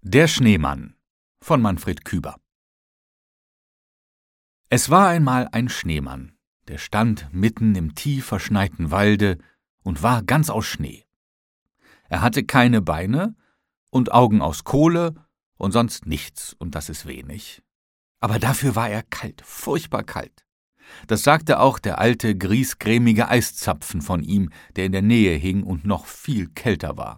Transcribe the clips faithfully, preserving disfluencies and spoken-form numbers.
Der Schneemann von Manfred Küber. Es war einmal ein Schneemann, der stand mitten im tief verschneiten Walde und war ganz aus Schnee. Er hatte keine Beine und Augen aus Kohle und sonst nichts, und das ist wenig. Aber dafür war er kalt, furchtbar kalt. Das sagte auch der alte, griesgrämige Eiszapfen von ihm, der in der Nähe hing und noch viel kälter war.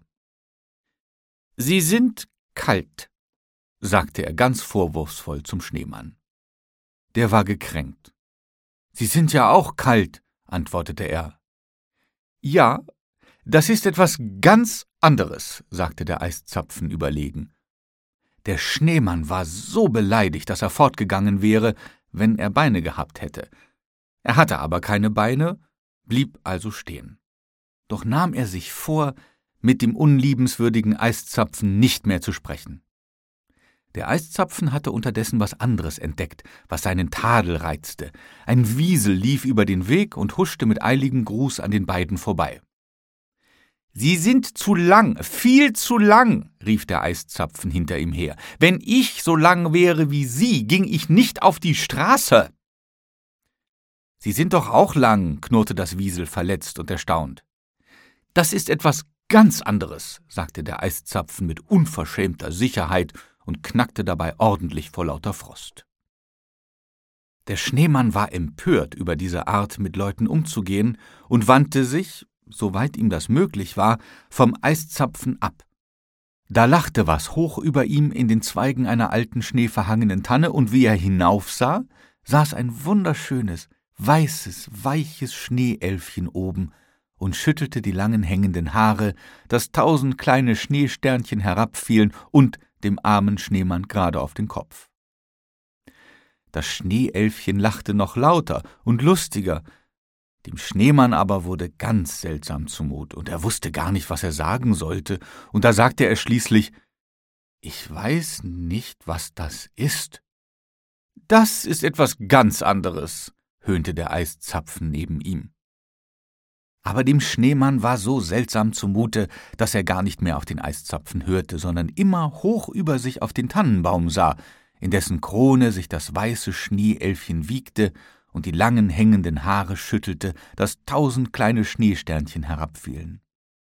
»Sie sind kalt«, sagte er ganz vorwurfsvoll zum Schneemann. Der war gekränkt. »Sie sind ja auch kalt«, antwortete er. »Ja, das ist etwas ganz anderes«, sagte der Eiszapfen überlegen. Der Schneemann war so beleidigt, dass er fortgegangen wäre, wenn er Beine gehabt hätte. Er hatte aber keine Beine, blieb also stehen. Doch nahm er sich vor, mit dem unliebenswürdigen Eiszapfen nicht mehr zu sprechen. Der Eiszapfen hatte unterdessen was anderes entdeckt, was seinen Tadel reizte. Ein Wiesel lief über den Weg und huschte mit eiligem Gruß an den beiden vorbei. »Sie sind zu lang, viel zu lang«, rief der Eiszapfen hinter ihm her. »Wenn ich so lang wäre wie Sie, ging ich nicht auf die Straße.« »Sie sind doch auch lang«, knurrte das Wiesel verletzt und erstaunt. »Das ist etwas ganz anderes«, sagte der Eiszapfen mit unverschämter Sicherheit und knackte dabei ordentlich vor lauter Frost. Der Schneemann war empört über diese Art, mit Leuten umzugehen, und wandte sich, soweit ihm das möglich war, vom Eiszapfen ab. Da lachte was hoch über ihm in den Zweigen einer alten schneeverhangenen Tanne, und wie er hinaufsah, saß ein wunderschönes, weißes, weiches Schneeelfchen oben und schüttelte die langen hängenden Haare, dass tausend kleine Schneesternchen herabfielen und dem armen Schneemann gerade auf den Kopf. Das Schneeelfchen lachte noch lauter und lustiger. Dem Schneemann aber wurde ganz seltsam zumut, und er wusste gar nicht, was er sagen sollte, und da sagte er schließlich: »Ich weiß nicht, was das ist.« »Das ist etwas ganz anderes«, höhnte der Eiszapfen neben ihm. Aber dem Schneemann war so seltsam zumute, dass er gar nicht mehr auf den Eiszapfen hörte, sondern immer hoch über sich auf den Tannenbaum sah, in dessen Krone sich das weiße Schneeelfchen wiegte und die langen hängenden Haare schüttelte, dass tausend kleine Schneesternchen herabfielen.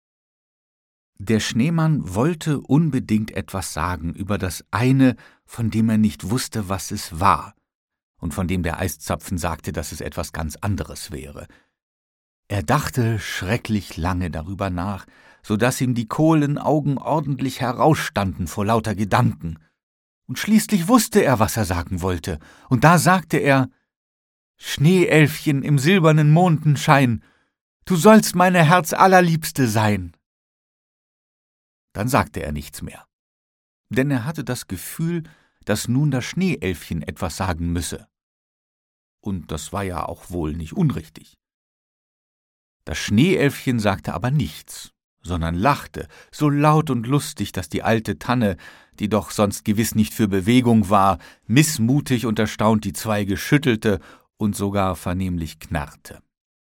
Der Schneemann wollte unbedingt etwas sagen über das eine, von dem er nicht wusste, was es war, und von dem der Eiszapfen sagte, dass es etwas ganz anderes wäre. Er dachte schrecklich lange darüber nach, so daß ihm die Kohlenaugen ordentlich herausstanden vor lauter Gedanken. Und schließlich wusste er, was er sagen wollte, und da sagte er: »Schneeelfchen im silbernen Mondenschein, du sollst meine Herzallerliebste sein.« Dann sagte er nichts mehr, denn er hatte das Gefühl, dass nun das Schneeelfchen etwas sagen müsse. Und das war ja auch wohl nicht unrichtig. Das Schneeelfchen sagte aber nichts, sondern lachte, so laut und lustig, dass die alte Tanne, die doch sonst gewiss nicht für Bewegung war, missmutig und erstaunt die Zweige schüttelte und sogar vernehmlich knarrte.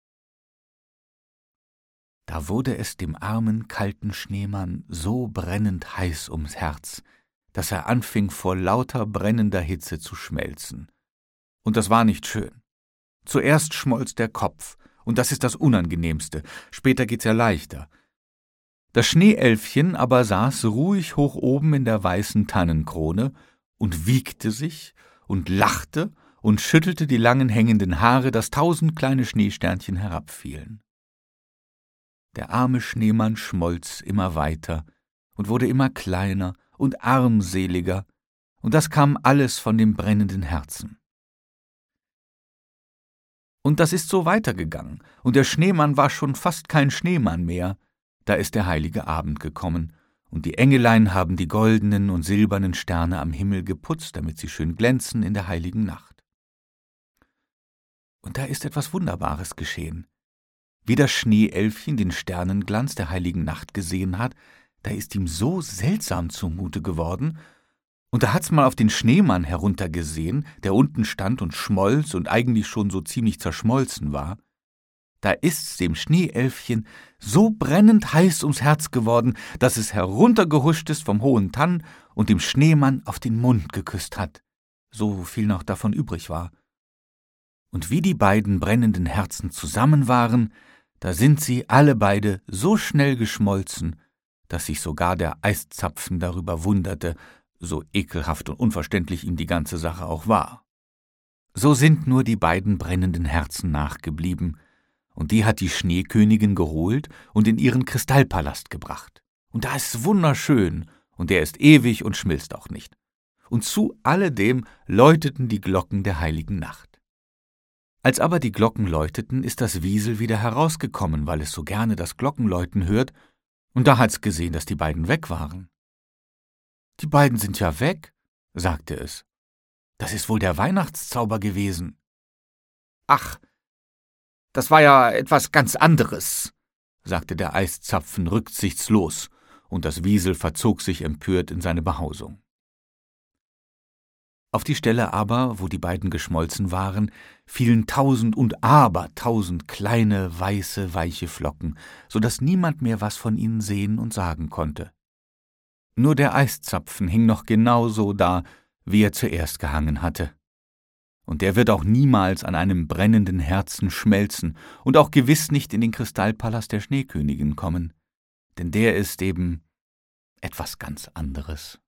Da wurde es dem armen, kalten Schneemann so brennend heiß ums Herz, dass er anfing, vor lauter brennender Hitze zu schmelzen. Und das war nicht schön. Zuerst schmolz der Kopf, und das ist das Unangenehmste, später geht's ja leichter. Das Schneeelfchen aber saß ruhig hoch oben in der weißen Tannenkrone und wiegte sich und lachte und schüttelte die langen hängenden Haare, dass tausend kleine Schneesternchen herabfielen. Der arme Schneemann schmolz immer weiter und wurde immer kleiner und armseliger, und das kam alles von dem brennenden Herzen. Und das ist so weitergegangen, und der Schneemann war schon fast kein Schneemann mehr. Da ist der heilige Abend gekommen, und die Engelein haben die goldenen und silbernen Sterne am Himmel geputzt, damit sie schön glänzen in der heiligen Nacht. Und da ist etwas Wunderbares geschehen. Wie das Schneeelfchen den Sternenglanz der heiligen Nacht gesehen hat, da ist ihm so seltsam zumute geworden, und da hat's mal auf den Schneemann heruntergesehen, der unten stand und schmolz und eigentlich schon so ziemlich zerschmolzen war. Da ist's dem Schneeelfchen so brennend heiß ums Herz geworden, dass es heruntergehuscht ist vom hohen Tann und dem Schneemann auf den Mund geküsst hat, so viel noch davon übrig war. Und wie die beiden brennenden Herzen zusammen waren, da sind sie alle beide so schnell geschmolzen, dass sich sogar der Eiszapfen darüber wunderte, so ekelhaft und unverständlich ihm die ganze Sache auch war. So sind nur die beiden brennenden Herzen nachgeblieben, und die hat die Schneekönigin geholt und in ihren Kristallpalast gebracht. Und da ist's wunderschön, und der ist ewig und schmilzt auch nicht. Und zu alledem läuteten die Glocken der heiligen Nacht. Als aber die Glocken läuteten, ist das Wiesel wieder herausgekommen, weil es so gerne das Glockenläuten hört, und da hat's gesehen, dass die beiden weg waren. »Die beiden sind ja weg«, sagte es. »Das ist wohl der Weihnachtszauber gewesen.« »Ach, das war ja etwas ganz anderes«, sagte der Eiszapfen rücksichtslos, und das Wiesel verzog sich empört in seine Behausung. Auf die Stelle aber, wo die beiden geschmolzen waren, fielen tausend und abertausend kleine, weiße, weiche Flocken, so daß niemand mehr was von ihnen sehen und sagen konnte. Nur der Eiszapfen hing noch genau so da, wie er zuerst gehangen hatte. Und der wird auch niemals an einem brennenden Herzen schmelzen und auch gewiss nicht in den Kristallpalast der Schneekönigin kommen, denn der ist eben etwas ganz anderes.